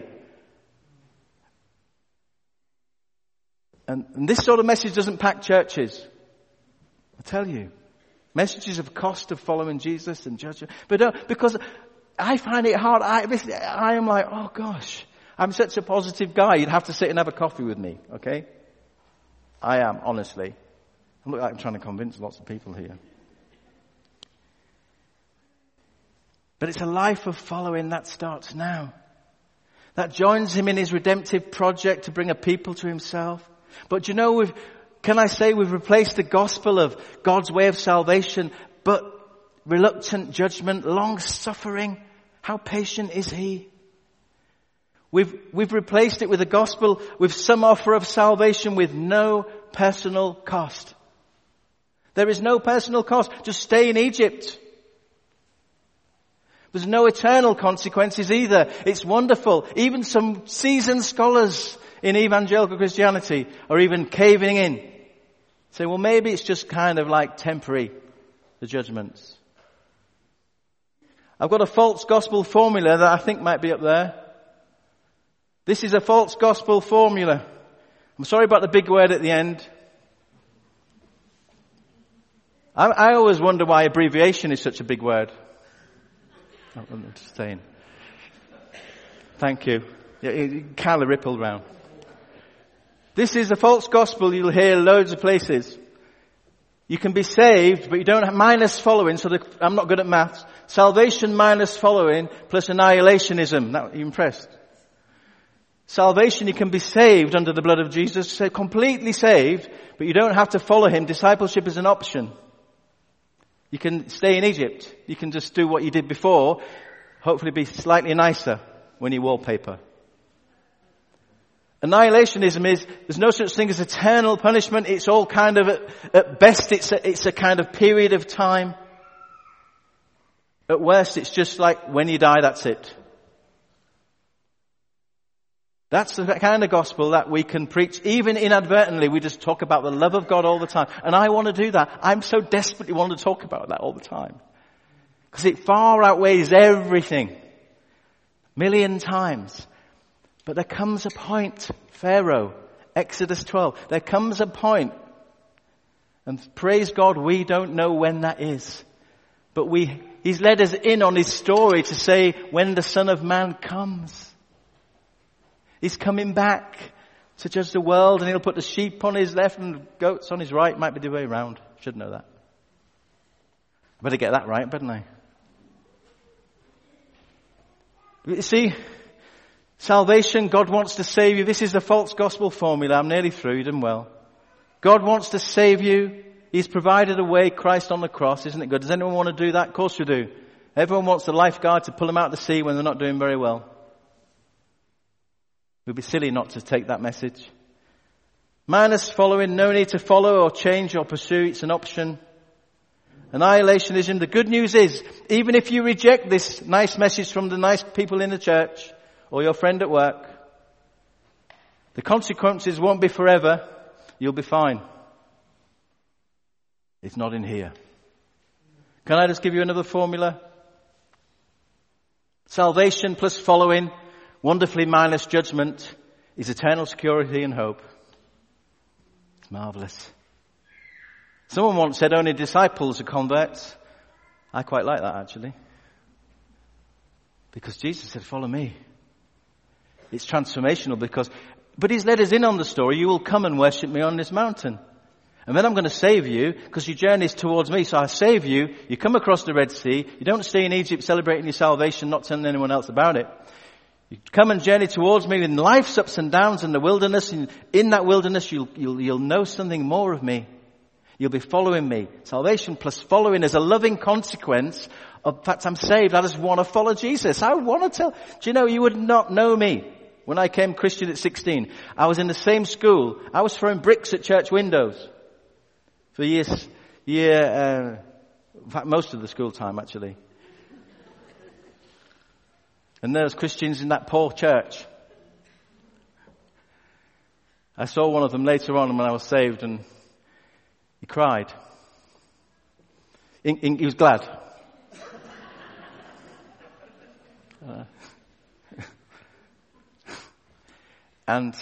And this sort of message doesn't pack churches. I tell you. Messages of cost of following Jesus and judgment. But because I find it hard. I am like, oh gosh, I'm such a positive guy. You'd have to sit and have a coffee with me, okay? I am, honestly. I look like I'm trying to convince lots of people here. But it's a life of following that starts now. That joins him in his redemptive project to bring a people to himself. But you know, we've replaced the gospel of God's way of salvation, but reluctant judgment, long suffering. How patient is he? We've replaced it with a gospel with some offer of salvation with no personal cost. There is no personal cost. Just stay in Egypt. There's no eternal consequences either. It's wonderful. Even some seasoned scholars in evangelical Christianity are even caving in. Say, well, maybe it's just kind of like temporary, the judgments. I've got a false gospel formula that I think might be up there. This is a false gospel formula. I'm sorry about the big word at the end. I always wonder why abbreviation is such a big word. I'm just saying. Thank you. It kind of rippled round. This is a false gospel you'll hear loads of places. You can be saved, but you don't have minus following, so I'm not good at maths. Salvation minus following plus annihilationism. Now, are you impressed? Salvation, you can be saved under the blood of Jesus, so completely saved, but you don't have to follow him. Discipleship is an option. You can stay in Egypt. You can just do what you did before, hopefully be slightly nicer when you wallpaper. Annihilationism is, there's no such thing as eternal punishment. It's all kind of, at best, it's a kind of period of time. At worst, it's just like when you die, that's it. That's the kind of gospel that we can preach, even inadvertently. We just talk about the love of God all the time. And I want to do that. I'm so desperately want to talk about that all the time. Because it far outweighs everything. Million times. But there comes a point, Pharaoh, Exodus 12, there comes a point, and praise God, we don't know when that is. But he's led us in on his story to say when the Son of Man comes. He's coming back to judge the world, and he'll put the sheep on his left and the goats on his right. Might be the way around. Should know that. I better get that right, better I? You see, salvation, God wants to save you. This is the false gospel formula. I'm nearly through. You done well. God wants to save you. He's provided a way, Christ on the cross. Isn't it good? Does anyone want to do that? Of course you do. Everyone wants the lifeguard to pull them out to sea when they're not doing very well. It would be silly not to take that message. Minus following, no need to follow or change or pursue. It's an option. Annihilationism, the good news is, even if you reject this nice message from the nice people in the church or your friend at work, the consequences won't be forever. You'll be fine. It's not in here. Can I just give you another formula? Salvation plus following, wonderfully minus judgment, is eternal security and hope. It's marvelous. Someone once said only disciples are converts. I quite like that, actually. Because Jesus said, follow me. It's transformational but he's led us in on the story. You will come and worship me on this mountain. And then I'm going to save you because your journey is towards me. So I save you. You come across the Red Sea. You don't stay in Egypt celebrating your salvation, not telling anyone else about it. You come and journey towards me in life's ups and downs in the wilderness. And in that wilderness, you'll know something more of me. You'll be following me. Salvation plus following is a loving consequence of the fact I'm saved. I just want to follow Jesus. I want to tell. Do you know, you would not know me when I came Christian at 16. I was in the same school. I was throwing bricks at church windows for years. In fact, most of the school time, actually. And there was Christians in that poor church. I saw one of them later on when I was saved, and he cried. He was glad. And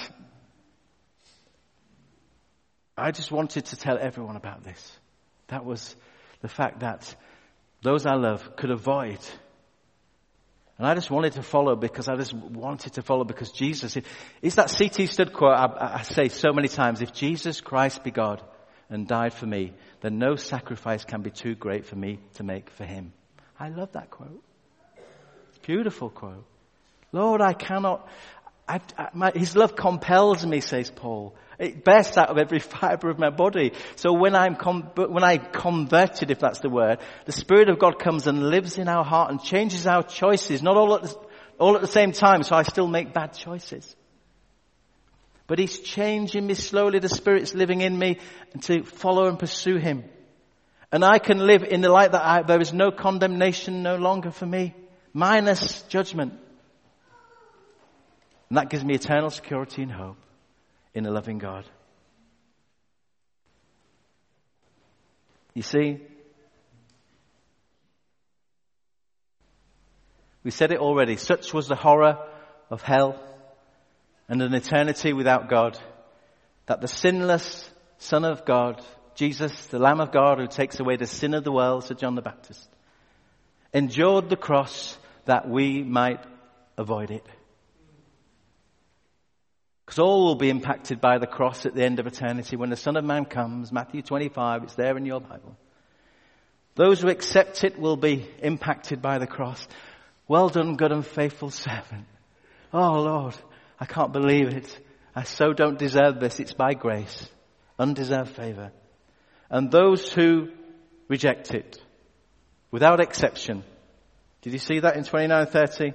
I just wanted to tell everyone about this. That was the fact that those I love could avoid. And I just wanted to follow because Jesus, it's that C.T. Studd quote I say so many times, if Jesus Christ be God and died for me, then no sacrifice can be too great for me to make for him. I love that quote. Beautiful quote. Lord, I cannot, his love compels me, says Paul. It bursts out of every fiber of my body. So when I converted, if that's the word, the Spirit of God comes and lives in our heart and changes our choices, not all at the same time, so I still make bad choices. But he's changing me slowly. The Spirit's living in me to follow and pursue him. And I can live in the light that there is no condemnation no longer for me, minus judgment. And that gives me eternal security and hope in a loving God. You see, we said it already, such was the horror of hell and an eternity without God, that the sinless Son of God, Jesus, the Lamb of God who takes away the sin of the world, said John the Baptist, endured the cross that we might avoid it. Because all will be impacted by the cross at the end of eternity when the Son of Man comes. Matthew 25, it's there in your Bible. Those who accept it will be impacted by the cross. Well done, good and faithful servant. Oh Lord, I can't believe it. I so don't deserve this. It's by grace. Undeserved favor. And those who reject it, without exception. Did you see that in 29:30?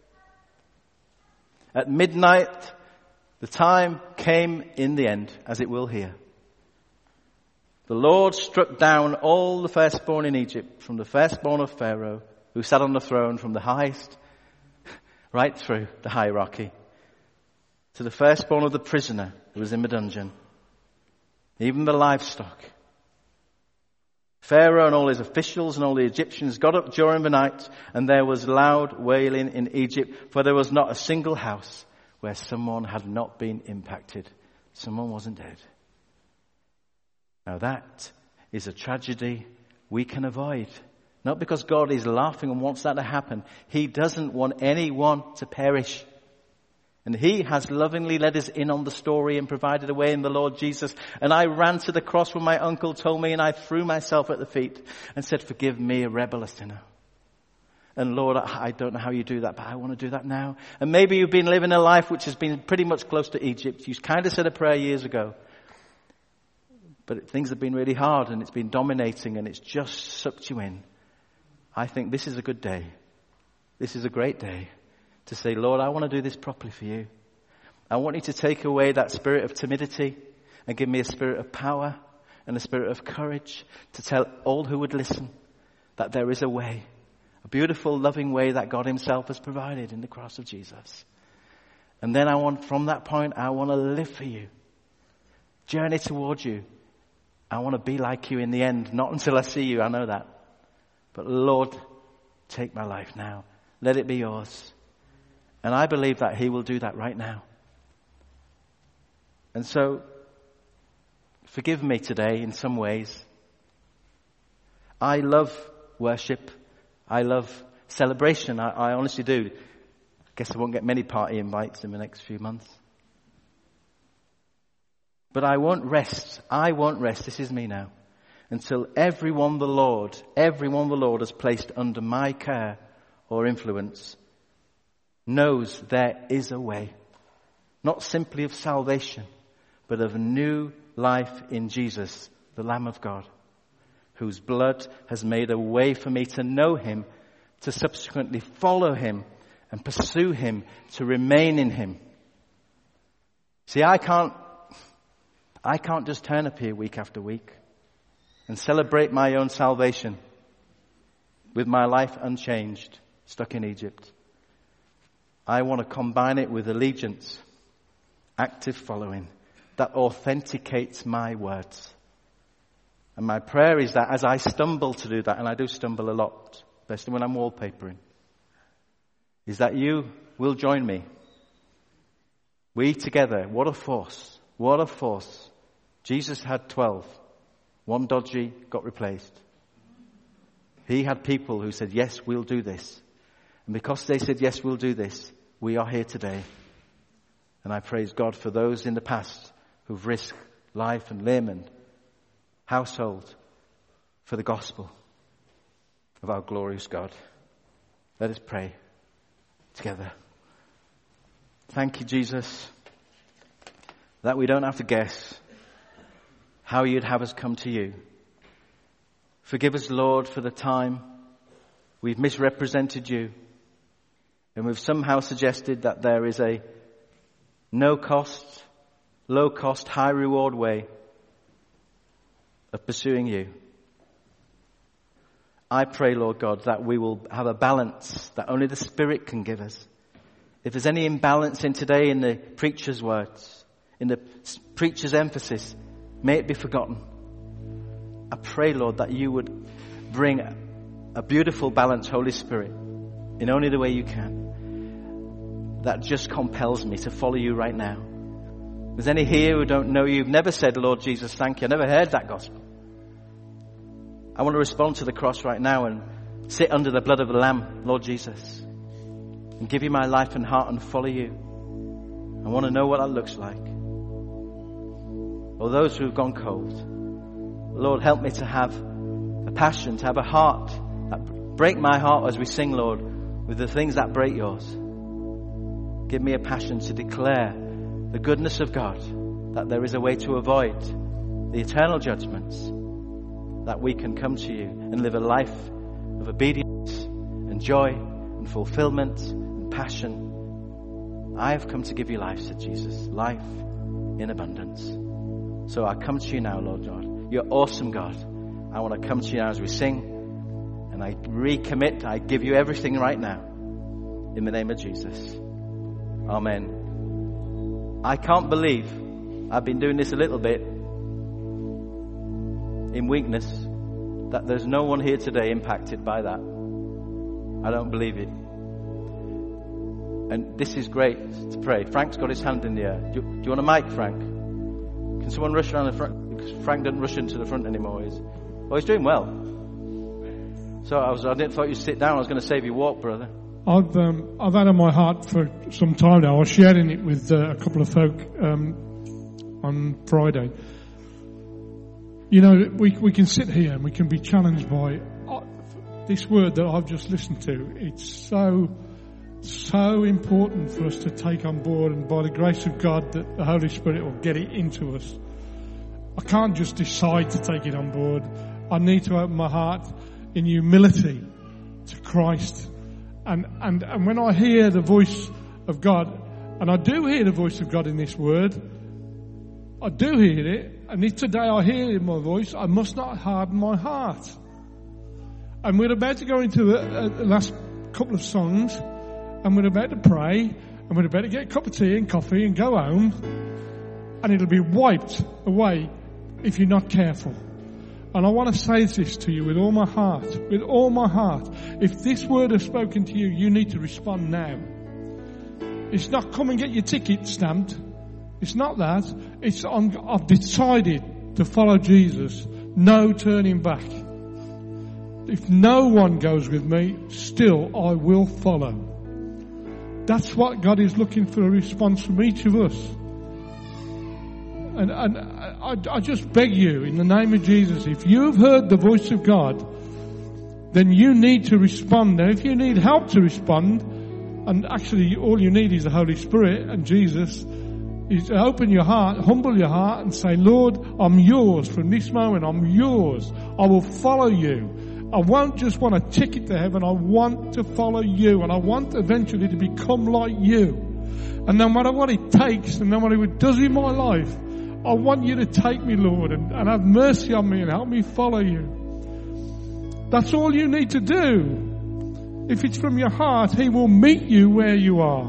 At midnight, the time came in the end, as it will here. The Lord struck down all the firstborn in Egypt, from the firstborn of Pharaoh, who sat on the throne, from the highest, right through the hierarchy, to the firstborn of the prisoner who was in the dungeon, even the livestock. Pharaoh and all his officials and all the Egyptians got up during the night, and there was loud wailing in Egypt, for there was not a single house where someone had not been impacted. Someone wasn't dead. Now that is a tragedy we can avoid. Not because God is laughing and wants that to happen. He doesn't want anyone to perish. And he has lovingly led us in on the story and provided a way in the Lord Jesus. And I ran to the cross when my uncle told me, and I threw myself at the feet and said, forgive me, a rebel, a sinner. And Lord, I don't know how you do that, but I want to do that now. And maybe you've been living a life which has been pretty much close to Egypt. You kind of said a prayer years ago. But things have been really hard and it's been dominating and it's just sucked you in. I think this is a good day. This is a great day to say, Lord, I want to do this properly for you. I want you to take away that spirit of timidity and give me a spirit of power and a spirit of courage to tell all who would listen that there is a way. A beautiful, loving way that God himself has provided in the cross of Jesus. And then from that point, I want to live for you. Journey towards you. I want to be like you in the end. Not until I see you, I know that. But Lord, take my life now. Let it be yours. And I believe that he will do that right now. And so, forgive me today in some ways. I love worship. I love celebration. I honestly do. Guess I won't get many party invites in the next few months. But I won't rest. This is me now. Until everyone the Lord has placed under my care or influence knows there is a way. Not simply of salvation, but of new life in Jesus, the Lamb of God, whose blood has made a way for me to know him, to subsequently follow him and pursue him, to remain in him. See, I can't just turn up here week after week and celebrate my own salvation with my life unchanged, stuck in Egypt. I want to combine it with allegiance, active following, that authenticates my words. And my prayer is that as I stumble to do that, and I do stumble a lot, especially when I'm wallpapering, is that you will join me. We together, what a force. What a force. Jesus had 12. One dodgy got replaced. He had people who said, yes, we'll do this. And because they said, yes, we'll do this, we are here today. And I praise God for those in the past who've risked life and limb and household for the gospel of our glorious God. Let us pray together. Thank you, Jesus, that we don't have to guess how you'd have us come to you. Forgive us, Lord, for the time we've misrepresented you and we've somehow suggested that there is a no cost, low cost, high reward way of pursuing you. I pray, Lord God, that we will have a balance that only the Spirit can give us. If there's any imbalance in today in the preacher's words, in the preacher's emphasis, may it be forgotten. I pray, Lord, that you would bring a beautiful balance, Holy Spirit, in only the way you can. That just compels me to follow you right now. If there's any here who don't know you, who've never said, Lord Jesus, thank you, I never heard that gospel. I want to respond to the cross right now and sit under the blood of the Lamb, Lord Jesus, and give you my life and heart and follow you. I want to know what that looks like. Or those who have gone cold, Lord, help me to have a passion, to have a heart that break my heart as we sing, Lord, with the things that break yours. Give me a passion to declare the goodness of God, that there is a way to avoid the eternal judgments, that we can come to you and live a life of obedience and joy and fulfillment and passion. I have come to give you life, said Jesus, life in abundance. So I come to you now, Lord God. You're awesome, God. I want to come to you now as we sing, and I recommit, I give you everything right now in the name of Jesus. Amen. I can't believe I've been doing this a little bit in weakness, that there's no one here today impacted by that. I don't believe it. And this is great to pray. Frank's got his hand in the air. Do you want a mic, Frank? Can someone rush around the front? Because Frank doesn't rush into the front anymore. He's doing well. So I didn't thought you'd sit down. I was going to save you walk, brother. I've had on my heart for some time now. I was sharing it with a couple of folk on Friday. You know, we can sit here and we can be challenged by this word that I've just listened to. It's so important for us to take on board, and by the grace of God that the Holy Spirit will get it into us. I can't just decide to take it on board. I need to open my heart in humility to Christ. And when I hear the voice of God, and I do hear the voice of God in this word, I do hear it, and if today I hear my voice, I must not harden my heart. And we're about to go into the last couple of songs, and we're about to pray, and we're about to get a cup of tea and coffee and go home, and it'll be wiped away if you're not careful. And I want to say this to you with all my heart, with all my heart. If this word has spoken to you, you need to respond now. It's not come and get your ticket stamped. It's not that. It's I've decided to follow Jesus. No turning back. If no one goes with me, still I will follow. That's what God is looking for, a response from each of us. And I just beg you, in the name of Jesus, if you've heard the voice of God, then you need to respond. Now, if you need help to respond, and actually all you need is the Holy Spirit and Jesus, is to open your heart, humble your heart and say, Lord, I'm yours from this moment. I'm yours. I will follow you. I won't just want a ticket to heaven. I want to follow you, and I want eventually to become like you. And no matter what it takes, and no matter what it does in my life, I want you to take me, Lord, and have mercy on me and help me follow you. That's all you need to do. If it's from your heart, He will meet you where you are.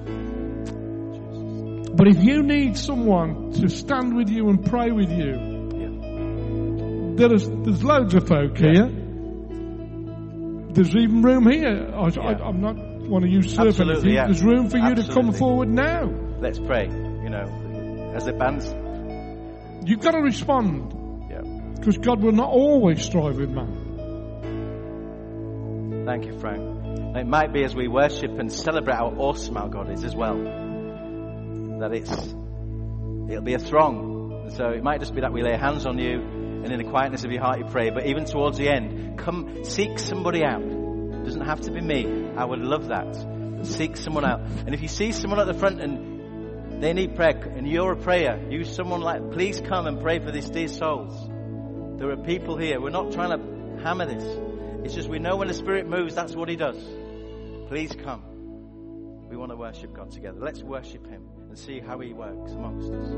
But if you need someone to stand with you and pray with you, there's loads of folk here. There's even room here. I'm not want to usurp Absolutely, anything, yeah. there's room for you to come Absolutely. forward now. Let's pray, you know, as the band's... You've got to respond, Yeah. because God will not always strive with man. Thank you, Frank. And it might be as we worship and celebrate how awesome our God is as well, that it'll be a throng. So it might just be that we lay hands on you and in the quietness of your heart you pray. But even towards the end, come seek somebody out. It doesn't have to be me. I would love that. Seek someone out. And if you see someone at the front and they need prayer and you're a prayer, use someone like, please come and pray for these dear souls. There are people here. We're not trying to hammer this. It's just we know when the Spirit moves, that's what He does. Please come. We want to worship God together. Let's worship Him and see how He works amongst us.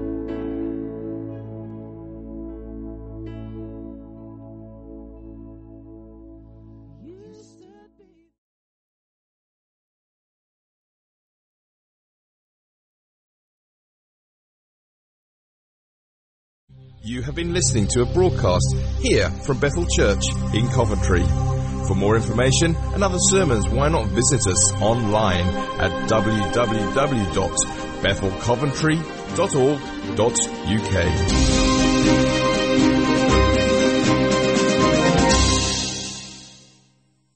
You have been listening to a broadcast here from Bethel Church in Coventry. For more information and other sermons, why not visit us online at www.bethelcoventry.org.uk.